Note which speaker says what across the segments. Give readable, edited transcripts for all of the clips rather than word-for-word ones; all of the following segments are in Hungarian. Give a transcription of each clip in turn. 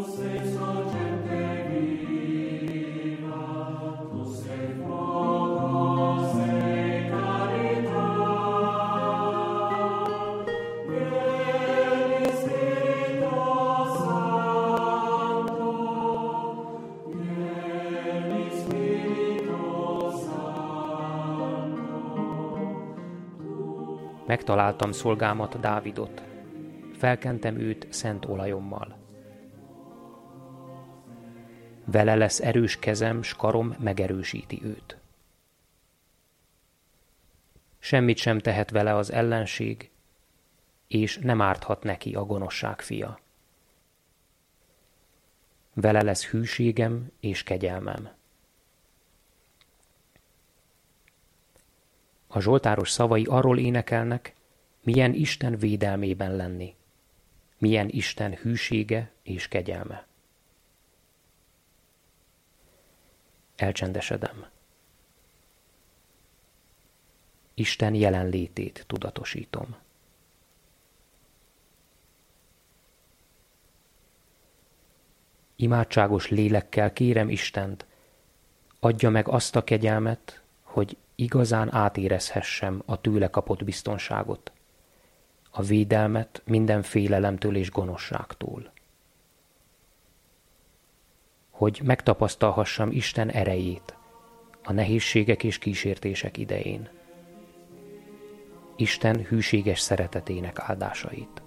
Speaker 1: Megtaláltam szolgámat, Dávidot, felkentem őt szent olajommal. Vele lesz erős kezem, s karom megerősíti őt. Semmit sem tehet vele az ellenség, és nem árthat neki a gonoszság fia. Vele lesz hűségem és kegyelmem. A zsoltáros szavai arról énekelnek, milyen Isten védelmében lenni, milyen Isten hűsége és kegyelme. Elcsendesedem. Isten jelenlétét tudatosítom. Imádságos lélekkel kérem Istent, adja meg azt a kegyelmet, hogy igazán átérezhessem a tőle kapott biztonságot, a védelmet minden félelemtől és gonoszságtól. Hogy megtapasztalhassam Isten erejét a nehézségek és kísértések idején, Isten hűséges szeretetének áldásait.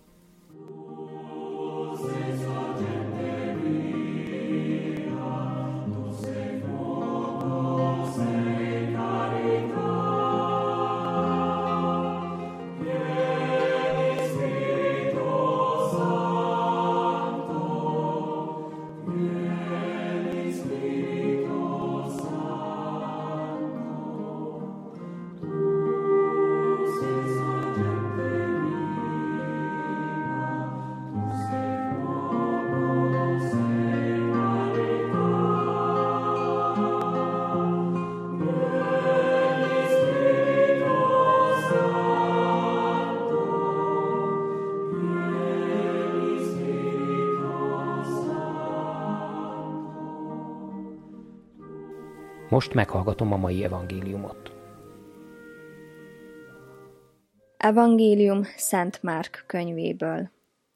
Speaker 1: Most meghallgatom a mai evangéliumot.
Speaker 2: Evangélium Szent Márk könyvéből.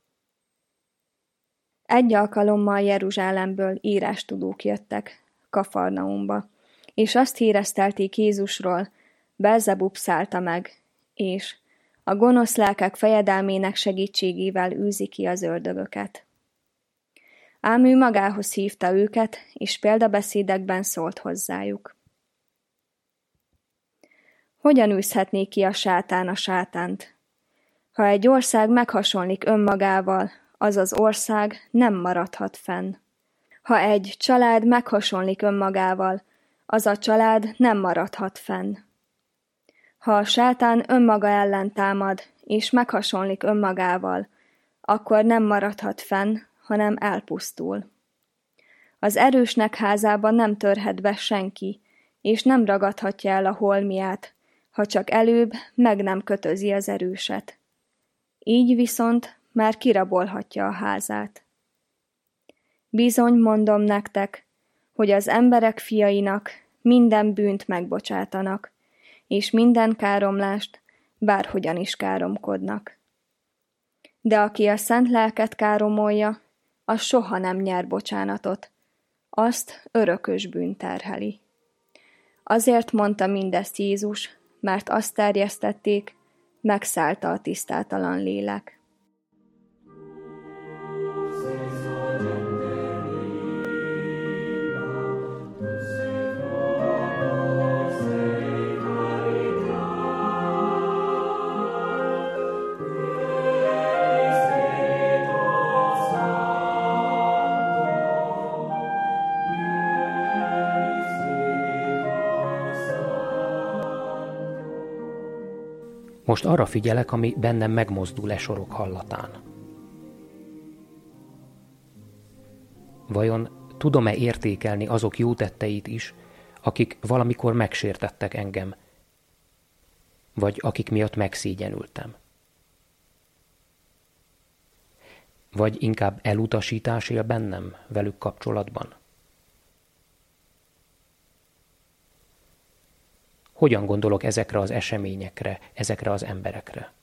Speaker 2: Egy alkalommal Jeruzsálemből írástudók jöttek Kafarnaumba, és azt híresztelték Jézusról, Belzebub szállta meg, és a gonosz lelkek fejedelmének segítségével űzi ki az ördögöket. Ám ő magához hívta őket, és példabeszédekben szólt hozzájuk. Hogyan űzhetné ki a sátánt? Ha egy ország meghasonlik önmagával, az az ország nem maradhat fenn. Ha egy család meghasonlik önmagával, az a család nem maradhat fenn. Ha a sátán önmaga ellen támad, és meghasonlik önmagával, akkor nem maradhat fenn, hanem elpusztul. Az erősnek házában nem törhet be senki, és nem ragadhatja el a holmiát, ha csak előbb meg nem kötözi az erőset. Így viszont már kirabolhatja a házát. Bizony mondom nektek, hogy az emberek fiainak minden bűnt megbocsátanak, és minden káromlást, bárhogyan is káromkodnak. De aki a szent lelket káromolja, az soha nem nyer bocsánatot, azt örökös bűn terheli. Azért mondta mindezt Jézus, mert azt terjesztették, megszállta a tisztátalan lélek.
Speaker 1: Most arra figyelek, ami bennem megmozdul sorok hallatán. Vajon tudom-e értékelni azok jó tetteit is, akik valamikor megsértettek engem, vagy akik miatt megszégyenültem? Vagy inkább elutasítás él bennem velük kapcsolatban? Hogyan gondolok ezekre az eseményekre, ezekre az emberekre?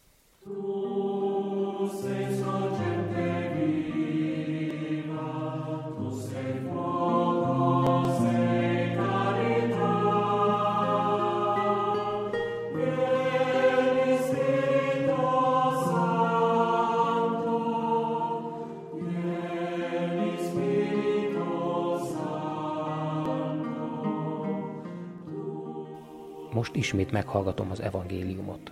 Speaker 1: Most ismét meghallgatom az evangéliumot.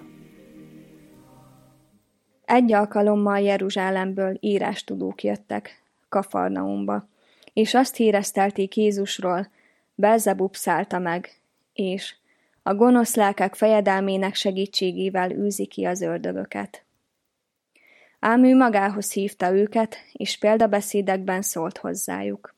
Speaker 2: Egy alkalommal Jeruzsálemből írástudók jöttek Kafarnaumba, és azt híresztelték Jézusról, Belzebub szállta meg, és a gonosz lelkek fejedelmének segítségével űzi ki az ördögöket. Ám ő magához hívta őket, és példabeszédekben szólt hozzájuk.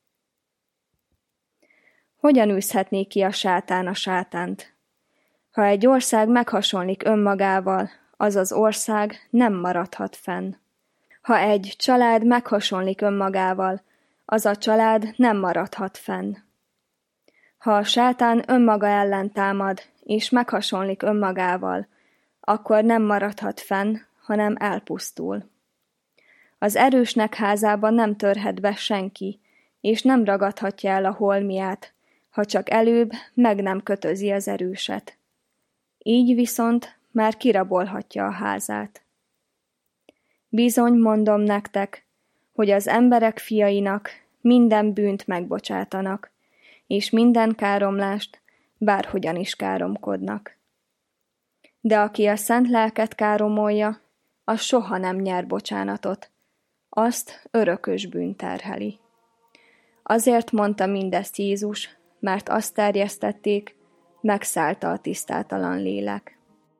Speaker 2: Hogyan űzhetné ki a sátánt? Ha egy ország meghasonlik önmagával, az az ország nem maradhat fenn. Ha egy család meghasonlik önmagával, az a család nem maradhat fenn. Ha a sátán önmaga ellen támad, és meghasonlik önmagával, akkor nem maradhat fenn, hanem elpusztul. Az erősnek házában nem törhet be senki, és nem ragadhatja el a holmiát, ha csak előbb meg nem kötözi az erőset. Így viszont már kirabolhatja a házát. Bizony mondom nektek, hogy az emberek fiainak minden bűnt megbocsátanak, és minden káromlást bárhogyan is káromkodnak. De aki a szent lelket káromolja, az soha nem nyer bocsánatot, azt örökös bűn terheli. Azért mondta mindezt Jézus, mert azt terjesztették, megszállta a tisztátalan lélek.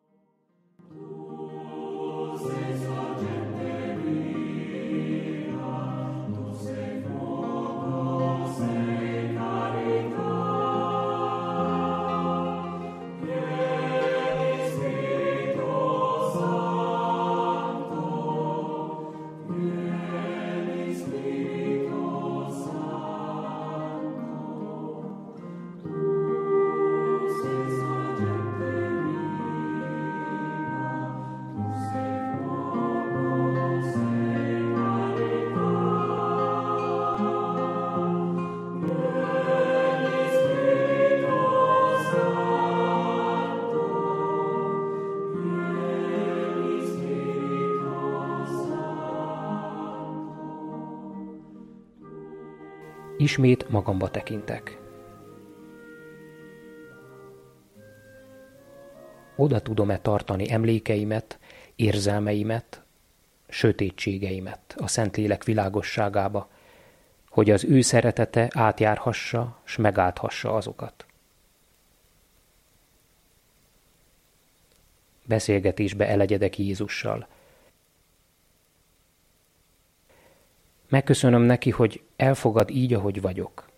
Speaker 1: Ismét magamba tekintek. Oda tudom-e tartani emlékeimet, érzelmeimet, sötétségeimet a Szentlélek világosságába, hogy az ő szeretete átjárhassa, s megálthassa azokat. Beszélgetésbe elegyedek Jézussal. Megköszönöm neki, hogy elfogad így, ahogy vagyok.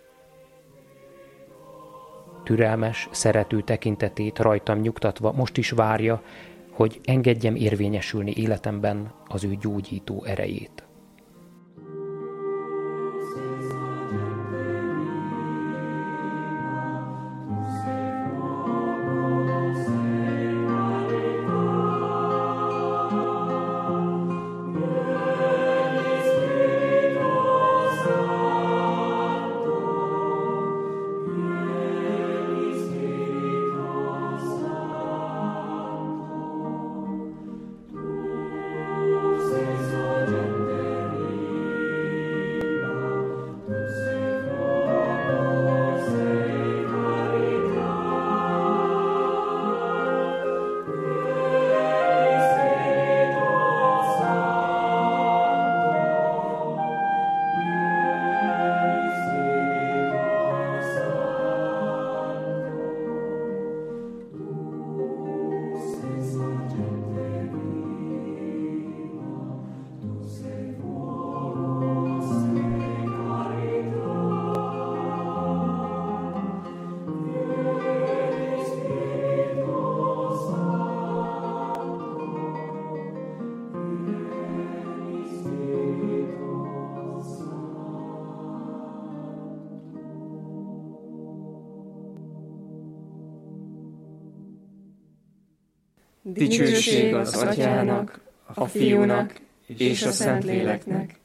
Speaker 1: Türelmes, szerető tekintetét rajtam nyugtatva most is várja, hogy engedjem érvényesülni életemben az ő gyógyító erejét.
Speaker 3: Dicsőség az Atyának, a Fiúnak és a Szentléleknek,